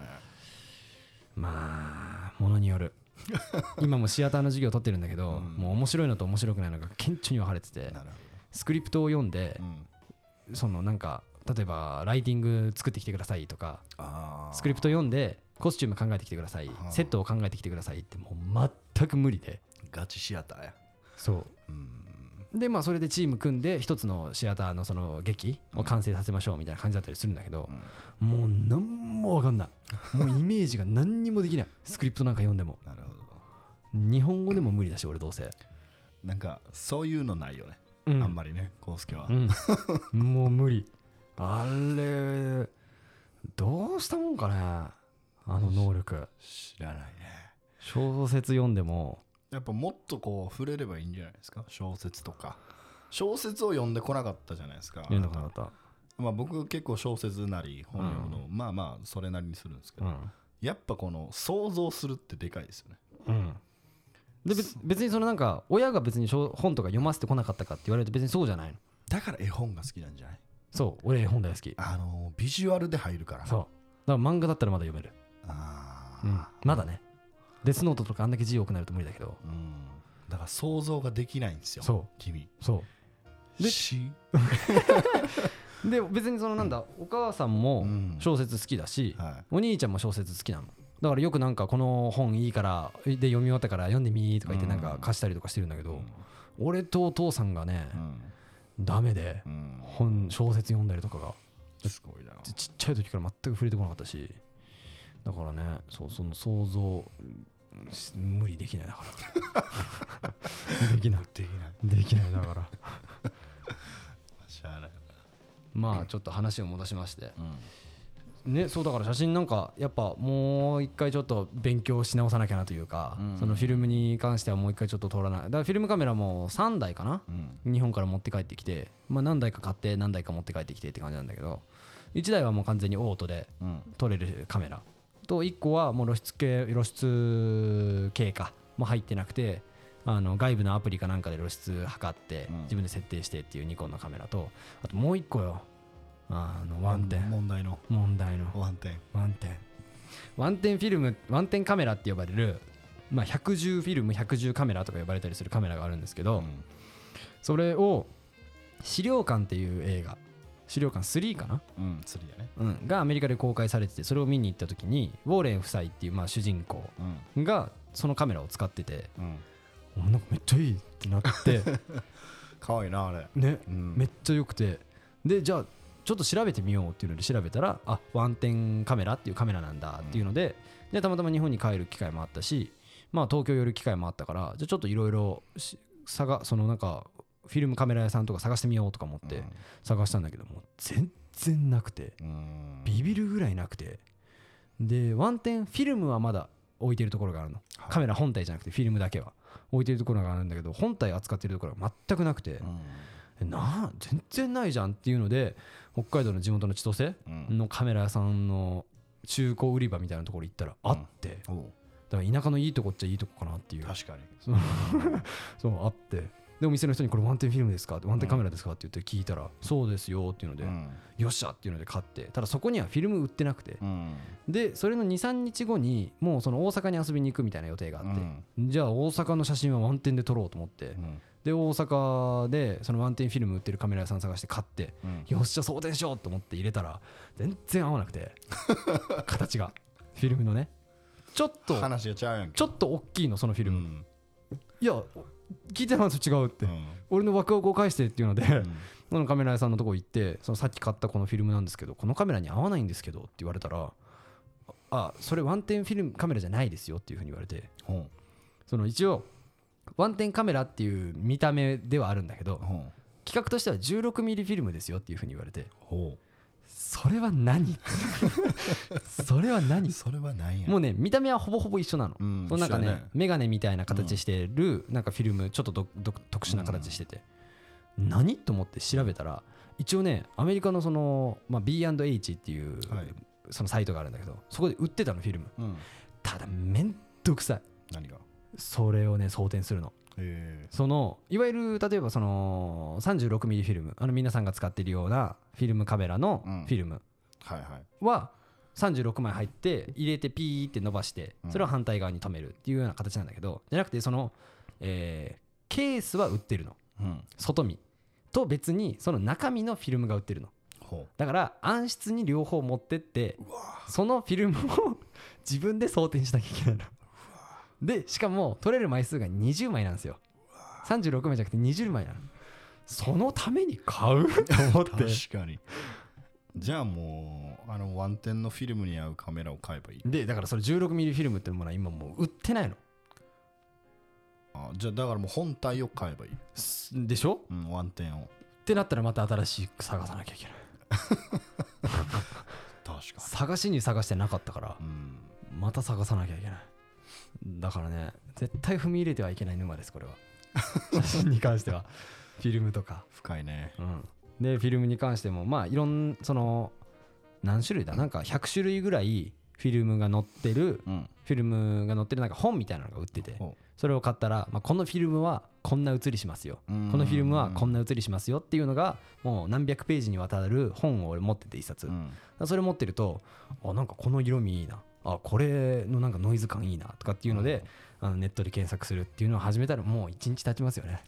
まあものによる今もシアターの授業を取ってるんだけど、うん、もう面白いのと面白くないのが顕著に分かれてて、スクリプトを読んで、うんそのなんか例えばライティング作ってきてくださいとか、スクリプト読んでコスチューム考えてきてください、セットを考えてきてくださいってもう全く無理で。 ガチシアターや。 そう、うん、でまあそれでチーム組んで一つのシアターのその劇を完成させましょうみたいな感じだったりするんだけど、うん、もう何も分かんない。もうイメージが何にもできないスクリプトなんか読んでも。なるほど。日本語でも無理だし俺どうせ。 なんかそういうのないよね。うん、あんまりね、コウスケは、 うん、もう無理。あれどうしたもんかね、あの能力。 知らないね。 小説読んでもやっぱもっとこう触れればいいんじゃないですか。小説とか小説を読んでこなかったじゃないですか。 読んでこなかった。 まあ僕結構小説なり本読むの、うん、まあまあそれなりにするんですけど、うん、やっぱこの想像するってでかいですよね。うんで別にそのなんか親が別に本とか読ませてこなかったかって言われると別にそうじゃないの。 だから絵本が好きなんじゃない。 そう俺絵本大好き。 あのビジュアルで入るから。 そうだから漫画だったらまだ読める。あ、うん、まだね。デスノートとかあんだけ字多くなると無理だけど、うん、 だから想像ができないんですよ。そう君。 そうでで別にそのなんだ、お母さんも小説好きだし、うんはい、お兄ちゃんも小説好きなの。だからよくなんかこの本いいからで読み終わったから読んでみーとか言ってなんか貸したりとかしてるんだけど、俺とお父さんがねダメで本小説読んだりとかがすごいな。ちっちゃい時から全く触れてこなかったし、だからねそうその想像無理できないだからできないできないできないだからしゃあない。まあちょっと話を戻しまして、うんね、そうだから写真なんかやっぱもう一回ちょっと勉強し直さなきゃなというか、うん、そのフィルムに関してはもう一回ちょっと通らない。だからフィルムカメラもさんだいかな、うん、日本から持って帰ってきて、まあ、何台か買って何台か持って帰ってきてって感じなんだけど、いちだいはもう完全にオートで撮れるカメラと、いっこはもう露出系露出経過も入ってなくて、あの外部のアプリかなんかで露出測って自分で設定してっていうニコンのカメラと、あともういっこよ、あのワンテン問題の問題のワンテンワンテンワンテンフィルムワンテンカメラって呼ばれる、まあ、ひゃくじゅうフィルムひゃくじゅうカメラとか呼ばれたりするカメラがあるんですけど、うん、それを資料館っていう映画、資料館スリーかな、 うん、スリーやね、 うん、がアメリカで公開されてて、それを見に行った時にウォーレン夫妻っていうまあ主人公がそのカメラを使ってて、うん、なんかめっちゃいいってなってかわいいなあれね、うん、めっちゃ良くて、でじゃあちょっと調べてみようっていうので調べたら、あワンテンカメラっていうカメラなんだっていうので、でたまたま日本に帰る機会もあったし、まあ東京寄る機会もあったから、じゃあちょっといろいろ探そのなんかフィルムカメラ屋さんとか探してみようとか思って探したんだけども、全然なくて、ビビるぐらいなくて、でワンテンフィルムはまだ置いてるところがあるの、はい、カメラ本体じゃなくてフィルムだけは置いてるところがあるんだけど本体扱ってるところは全くなくて、うん、な全然ないじゃんっていうので北海道の地元の千歳のカメラ屋さんの中古売り場みたいなところ行ったらあって、うん、だから田舎のいいとこっちゃいいとこかなっていう。 確かにそうそうあってでお店の人にこれワンテンフィルムですかワンテンカメラですかって言って聞いたら、うん、そうですよっていうので、うん、よっしゃっていうので買って、ただそこにはフィルム売ってなくて、うん、でそれの にさんにちごにもうその大阪に遊びに行くみたいな予定があって、うん、じゃあ大阪の写真はワンテンで撮ろうと思って、うん、で大阪でそのワンテンフィルム売ってるカメラ屋さん探して買って、うん、よっしゃ装填しようと思って入れたら全然合わなくて形がフィルムのねちょっと話がちゃうやんけちょっと大きいのそのフィルム、うん、いや聞いてたのと違うって、うん、俺の枠をこう返してっていうので、うん、そのカメラ屋さんのとこ行ってそのさっき買ったこのフィルムなんですけどこのカメラに合わないんですけどって言われたらあそれワンテンフィルムカメラじゃないですよっていうふうに言われて、うん、その一応ワンテンカメラっていう見た目ではあるんだけど、うん、企画としては じゅうろくミリ フィルムですよっていうふうに言われて、うん、それは何それは何それは何やもうね見た目はほぼほぼ一緒なの、うん、そのなんかねメガネみたいな形してるなんかフィルムちょっとどど特殊な形してて、うん、何と思って調べたら一応ねアメリカのその、まあ、ビーアンドエイチ っていう、はい、そのサイトがあるんだけどそこで売ってたのフィルム、うん、ただめんどくさい何がそれをね装填するのそのいわゆる例えばその さんじゅうろくミリ フィルムあの皆さんが使っているようなフィルムカメラのフィルムはさんじゅうろくまい入って入れてピーって伸ばしてそれを反対側に止めるっていうような形なんだけどじゃなくてその、えー、ケースは売ってるの、うん、外見と別にその中身のフィルムが売ってるのだから暗室に両方持ってってそのフィルムを自分で装填しなきゃいけないのでしかも取れる枚数がにじゅうまいなんですよさんじゅうろくまいじゃなくてにじゅうまいなのそのために買うと思って確かにじゃあもうあのワンテンのフィルムに合うカメラを買えばいいでだからそれ じゅうろくミリ フィルムっていうものは今もう売ってないのあじゃあだからもう本体を買えばいいでしょ、 うん、ワンテンをってなったらまた新しく探さなきゃいけない確かに探しに探してなかったから、うん、また探さなきゃいけないだからね絶対踏み入れてはいけない沼ですこれは写真に関してはフィルムとか深いね、 うん、でフィルムに関してもまあいろんその何種類だなんかひゃくしゅるいぐらいフィルムが載ってる、うん、フィルムが載ってるなんか本みたいなのが売っててそれを買ったら、まあ、このフィルムはこんな写りしますよこのフィルムはこんな写りしますよっていうのがもう何百ページにわたる本を俺持ってて一冊、うん、それ持ってるとあなんかこの色味いいなあこれのなんかノイズ感いいなとかっていうので、うん、あのネットで検索するっていうのを始めたらもういちにち経ちますよね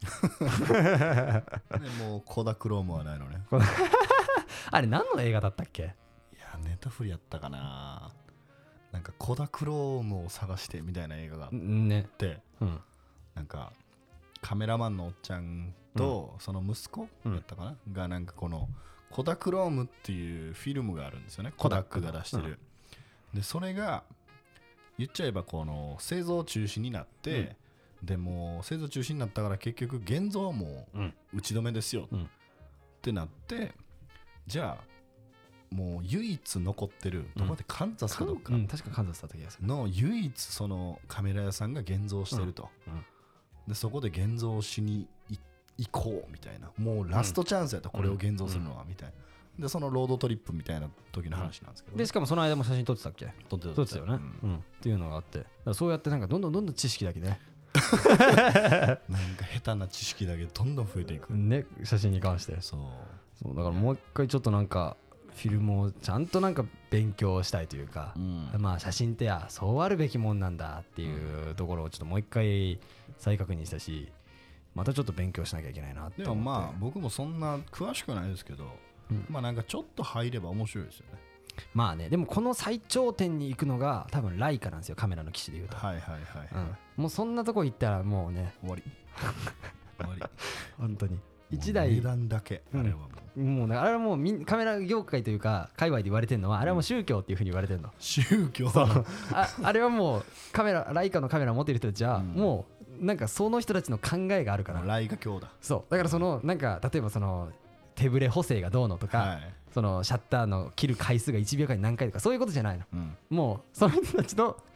もうコダクロームはないのねあれ何の映画だったっけいやネタフリやったかななんかコダクロームを探してみたいな映画があって、ねうん、なんかカメラマンのおっちゃんとその息子やったかな、うん、がなんかこのコダクロームっていうフィルムがあるんですよねコダックが出してる、うん、でそれが言っちゃえばこの製造中止になって、うん、でも製造中止になったから結局現像はもう打ち止めですよ、うん、ってなってじゃあもう唯一残ってるどこまでカンザスかどうか、 うん、確かカンザスだった気がするの唯一そのカメラ屋さんが現像してると、うんうん、でそこで現像しに行こうみたいなもうラストチャンスやったこれを現像するのはみたいなでそのロードトリップみたいな時の話なんですけど、ね、 でしかもその間も写真撮ってたっけ撮ってた撮ってたよね、うんうん、っていうのがあってだからそうやってなんかどんどんどんどん知識だけねなんか下手な知識だけどんどん増えていくね写真に関してそうそうだからもう一回ちょっとなんかフィルムをちゃんとなんか勉強したいというか、うん、まあ写真ってやそうあるべきもんなんだっていうところをちょっともう一回再確認したしまたちょっと勉強しなきゃいけないなって思って。 でもまあ僕もそんな詳しくないですけど、うん、まあなんかちょっと入れば面白いですよね。 まあねでもこの最頂点に行くのが多分ライカなんですよカメラの機種でいうと。 はいはいはい、はいうん、もうそんなとこ行ったらもうね終わり終わり本当にいちだい値段だけあれはもう、うん、もうねあれはもうみんカメラ業界というか界隈で言われてるのはあれはもう宗教っていう風に言われてるの、うん、 宗教そうあ, あれはもうカメラライカのカメラ持ってる人たちは、うん、もうなんかその人たちの考えがあるからライカ教だそうだからそのなんか例えばその手ブレ補正がどうのとか、はい、そのシャッターの切る回数がいちびょうかんに何回とかそういうことじゃないの、うん、もうその人たちの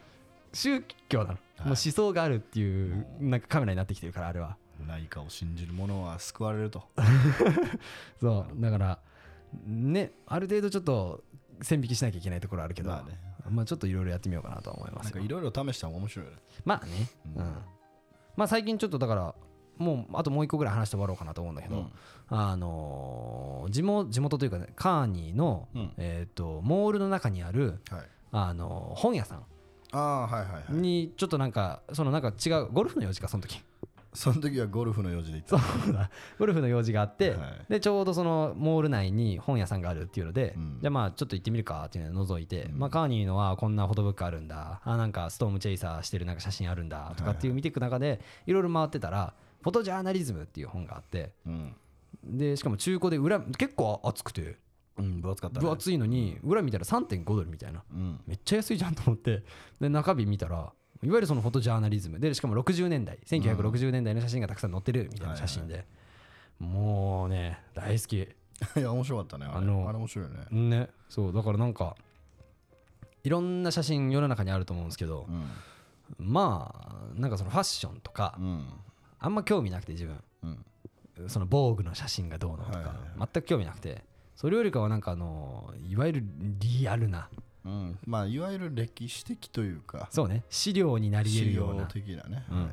宗教なの、はい、もう思想があるっていうなんかカメラになってきてるから、あれは何かを信じる者は救われるとそうだからね、ある程度ちょっと線引きしなきゃいけないところあるけど、まあね、まあちょっといろいろやってみようかなと思います。 なんかいろいろ試した方が面白いよね。 まあね、うん、うん、まあ最近ちょっとだからもうあともう一個ぐらい話して終わろうかなと思うんだけど、うん、あのー、地元地元というかね、カーニーの、うん、えっとモールの中にある、はい、あのー、本屋さんあはいはいはいにちょっとなんかそのなんか違うゴルフの用事か、その時その時はゴルフの用事で行った。 そうだ、ゴルフの用事があって、はい、でちょうどそのモール内に本屋さんがあるっていうので、うん、じゃあまあちょっと行ってみるかっていうのを覗いて、うん、まあカーニーのはこんなフォトブックあるんだ、あなんかストームチェイサーしてるなんか写真あるんだとかっていう見ていく中でいろいろ回ってたら、フォトジャーナリズムっていう本があって、うん、でしかも中古で裏結構厚くて、 うん、分厚かったね、 分厚いのに裏見たら さんてんご ドルみたいな、うん、めっちゃ安いじゃんと思って、で中身見たらいわゆるそのフォトジャーナリズムで、しかもろくじゅうねんだいせんきゅうひゃくろくじゅうねんだいの写真がたくさん載ってるみたいな写真で、もうね大好き。いや面白かったね、あれあのあれ面白いね。 ね、そうだからなんかいろんな写真世の中にあると思うんですけど、うん、まあなんかそのファッションとか、うん、あんま興味なくて自分、うん、その防具の写真がどうのとか、はいはいはい、全く興味なくて、それよりかはなんかあのいわゆるリアルな、 うん、まあいわゆる歴史的というか、 そうね、資料になり得るような資料的なね、 うんはい、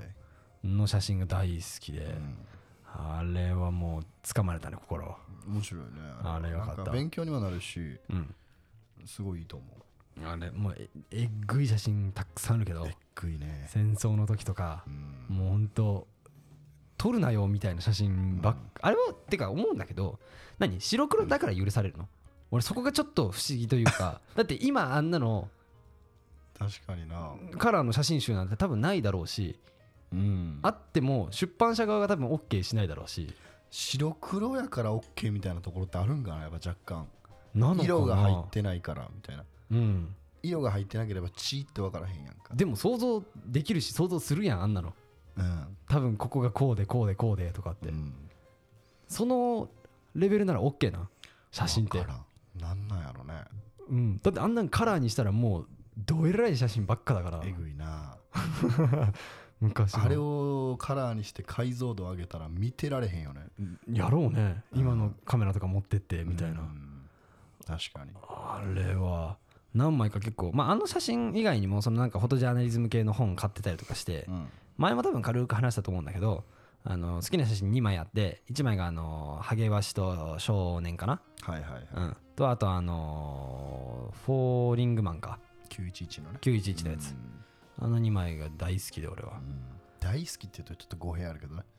の写真が大好きで、うん、あれはもう掴まれたね心。 面白いねあれ。あれよかった。 なんか勉強にもなるし、うん、すごいいいと思う。 あれもう え, えっぐい写真たくさんあるけど、 えっぐいね、 戦争の時とか、うん、もうほんと撮るなよみたいな写真ばっか、うん、あれはってか思うんだけど、何白黒だから許されるの？俺そこがちょっと不思議というかだって今あんなの確かになカラーの写真集なんて多分ないだろうし、うん、あっても出版社側が多分 OK しないだろうし、 白黒やから OK みたいなところってあるんかな、やっぱ若干なのかな、色が入ってないからみたいな、うん、色が入ってなければチーって分からへんやんか。 でも想像できるし想像するやん、あんなの、うん、多分ここがこうでこうでこうでとかって、うん、そのレベルなら OK な写真って。 なんなんやろね、 うん、だってあんなんカラーにしたらもうどえらい写真ばっかだから。 えぐいな昔あれをカラーにして解像度上げたら見てられへんよね。 やろうね、今のカメラとか持ってってみたいな、うん、 確かにあれは何枚か結構、まあ、あの写真以外にもそのなんかフォトジャーナリズム系の本買ってたりとかして、うん、前も多分軽く話したと思うんだけど、あの好きな写真にまいあって、いちまいがあのハゲワシと少年かな、 はいはいはい、 うん、とあとあのフォーリングマンかきゅういちいちのねきゅういちいちのやつ、あのにまいが大好きで俺は、うん、 大好きって言うとちょっと語弊あるけどね。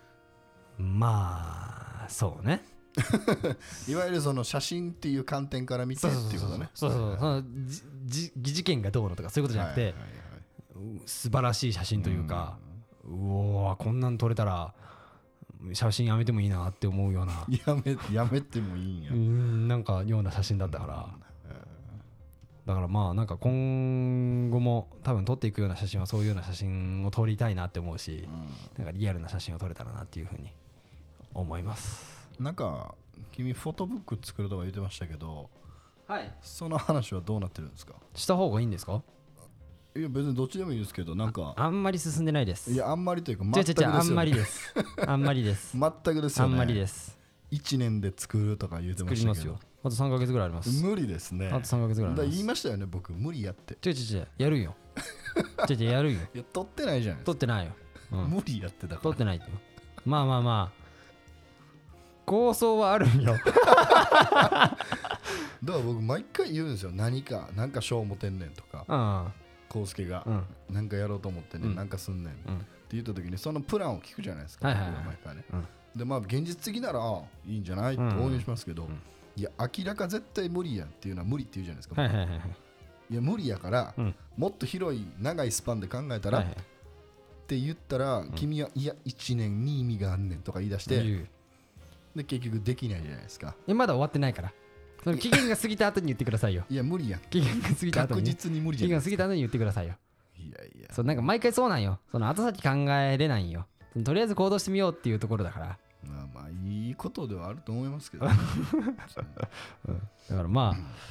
まあそうねいわゆるその写真っていう観点から見てっていうことね。 そうそうそう、そのじ疑似件がどうのとかそういうことじゃなくて、はいはいはい、素晴らしい写真というか、うん、うおーこんなん撮れたら写真やめてもいいなって思うようなやめやめてもいいんや、 うんなんかような写真だったから、うん、だからまあなんか今後も多分撮っていくような写真はそういうような写真を撮りたいなって思うし、うん、なんかリアルな写真を撮れたらなっていうふうに思います。 なんか君フォトブック作るとか言ってましたけど、 はい、 その話はどうなってるんですか？ した方がいいんですか？ いや別にどっちでもいいですけど、なんかあ, あんまり進んでないです。 いやあんまりというか全くですよね。 あんまりですあんまりです全くですよね。 あんまりです。 いちねんで作るとか言ってましたけど、作りますよ。 あとさんかげつぐらいあります。 無理ですね。 あとさんかげつぐらいあります。 だ言いましたよね僕無理やって。 ちょいちょいちょいやるんよちょいちょいやるんよ。 いや撮ってないじゃないですか。 撮ってないよ、 うん、無理やってたから撮ってないよ。まあまあまあ構想はあるんよだから僕毎回言うんですよ。何か何か賞持てんねんとか、康介が何かやろうと思ってね、うん、何かすんねんって言った時にそのプランを聞くじゃないですか、はいはいはい、毎回ね、うん、でまあ現実的ならいいんじゃないって応援しますけど、うんうん、いや明らか絶対無理やんっていうのは無理って言うじゃないですか、はいはいはいはい、いや無理やから、うん、もっと広い長いスパンで考えたら、はいはい、って言ったら、うん、君はいやいちねんに意味があんねんとか言い出して、うんで結局できないじゃないですか。 えまだ終わってないからその期限が過ぎた後に言ってくださいよ。 いや無理やん。 期限が過ぎた後に、 確実に無理じゃん。 期限が過ぎた後に言ってくださいよ。 いやいやそうなんか毎回そうなんよ。その後先考えれないんよ。とりあえず行動してみようっていうところだから。 まあまあいいことではあると思いますけど、 うん、だからまあ、うん、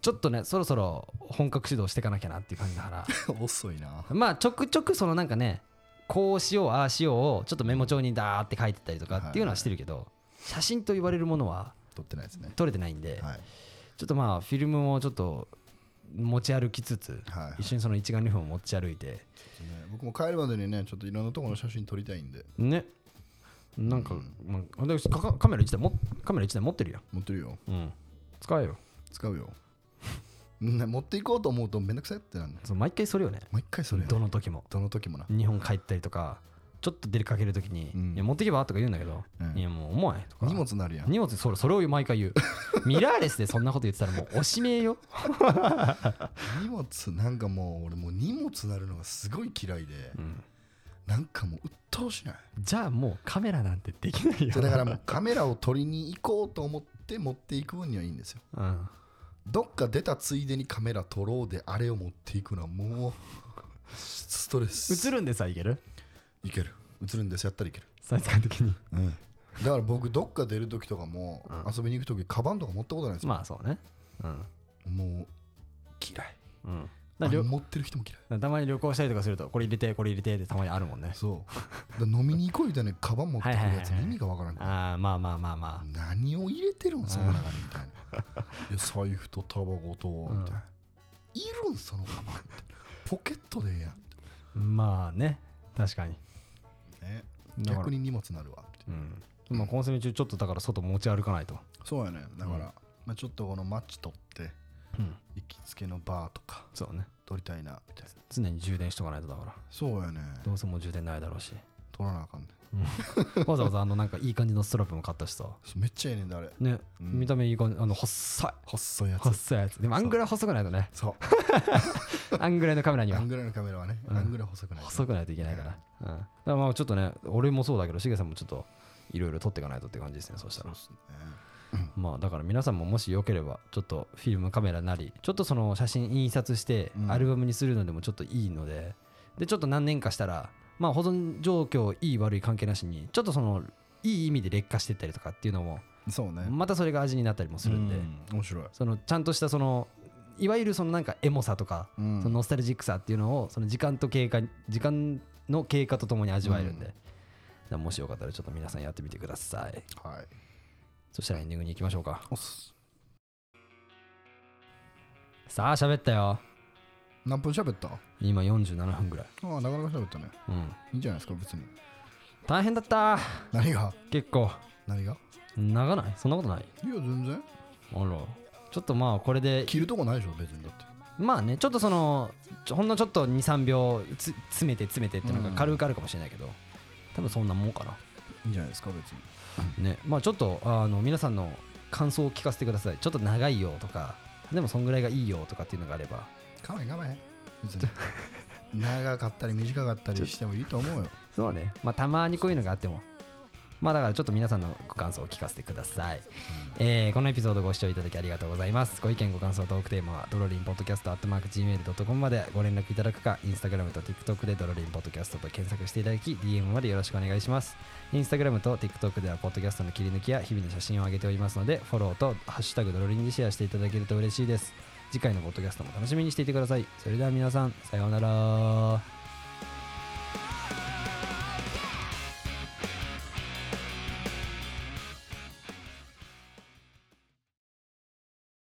ちょっとねそろそろ本格指導していかなきゃなっていう感じだから遅いな。 まあちょくちょくそのなんかねこうしようああしようをちょっとメモ帳にダーって書いてたりとかっていうのはしてるけど、写真と言われるものは撮ってないですね。 撮れてないんで、 はい、 ちょっとまあフィルムもちょっと持ち歩きつつ、はいはい、一緒にその一眼レフを持ち歩いて、ね、 僕も帰るまでにねちょっといろんなところの写真撮りたいんでね。 なんか、うんまあ、私カカメラいちだいもカメラいちだい持ってるよ。 持ってるよ、 うん、使えよ。 使うよ持っていこうと思うとめんどくさいってなんだ。 そう毎回それよね。 毎回それよね。 どの時もどの時もな。 日本帰ったりとかちょっと出かける時に、うん、いや持ってけばとか言うんだけど、うん、いやもう重いとか荷物なるやん。 荷物それそれを毎回言うミラーレスでそんなこと言ってたらもうおしめよ荷物なんかもう俺もう荷物なるのがすごい嫌いで、うん、なんかもう鬱陶しない。 じゃあもうカメラなんてできないよ。 だからもうカメラを撮りに行こうと思って持っていく分にはいいんですよ、うん、どっか出たついでにカメラ撮ろうであれを持っていくのはもうストレス。 映るんでさいけるいける映るんですやったらいけるサイズ感的に、 うん、だから僕どっか出るときとかも、うん、遊びに行くときカバンとか持ったことないですよ。 まあそうね、うん、 もう嫌い、うん、 だ持ってる人も嫌い。 たまに旅行したりとかするとこれ入れてこれ入れてってたまにあるもんね。 そうだ飲みに行こうみたいなカバン持ってくるやつ意味がわからんから。 ああまあまあまあまあ何を入れてるんその中にみたいな。いや財布とタバコとみたいな、うん、いるんそのカバンってポケットでええやん。 まあね確かに、 ね、逆に荷物になるわって、 うん、まあコンセメ中ちょっとだから外持ち歩かないと。 そうやね。だから、うんまあ、ちょっとこのマッチ取ってうん、行きつけのバーとかそうね撮りたいなみたいな。 常に充電しとかないとだから。 そうやね。 どうせもう充電ないだろうし撮らなあかんね、 うん、わざわざあのなんかいい感じのストラップも買ったしさめっちゃええねんだあれね、うん、見た目いい感じ。あの細い細いやつ細いやつでもあんぐらい細くないとね。そうあんぐらいのカメラにはあんぐらいのカメラはね、うん、あんぐらい細くないと細くないといけないから、うん、だからまあちょっとね俺もそうだけどしげさんもちょっといろいろ撮っていかないとって感じですね。そうしたらそうですね。まあだから皆さんももしよければちょっとフィルムカメラなりちょっとその写真印刷してアルバムにするのでもちょっといいので、でちょっと何年かしたらまあ保存状況いい悪い関係なしにちょっとそのいい意味で劣化していったりとかっていうのもそうねまたそれが味になったりもするんで、 面白い。 そのちゃんとしたそのいわゆるそのなんかエモさとかそのノスタルジックさっていうのをその時間と経過時間の経過とともに味わえるんで、もしよかったらちょっと皆さんやってみてください。 はい。 そしたらエンディングに行きましょうか。 おっす。 さあ喋ったよ。 何分喋った？ 今よんじゅうななふんぐらい。 ああなかなか喋ったね。うん。いいんじゃないですか別に。 大変だった。 何が？ 結構。 何が？ 長ない？そんなことない？ いや全然。 あら。ちょっとまあこれで切るとこないでしょ別にだって。 まあねちょっとそのほんのちょっとにさんびょうつ詰めて詰めてっていうのが軽くあるかもしれないけど、うん、多分そんなもんかな。 いいんじゃないですか別に。 ね、まあちょっとあの皆さんの感想を聞かせてください。ちょっと長いよとかでもそんぐらいがいいよとかっていうのがあれば構え構え別に長かったり短かったりしてもいいと思うよ。 そうね、まあたまにこういうのがあってもまあだからちょっと皆さんのご感想を聞かせてください、うんえー、このエピソードご視聴いただきありがとうございます。ご意見ご感想トークテーマはドロリンポッドキャストアットマーク ジーメールドットコム までご連絡いただくかインスタグラムと TikTok でドロリンポッドキャストと検索していただき ディーエム までよろしくお願いします。インスタグラムと TikTok ではポッドキャストの切り抜きや日々の写真を上げておりますのでフォローとハッシュタグドロリンでシェアしていただけると嬉しいです。次回のポッドキャストも楽しみにしていてください。それでは皆さんさようなら。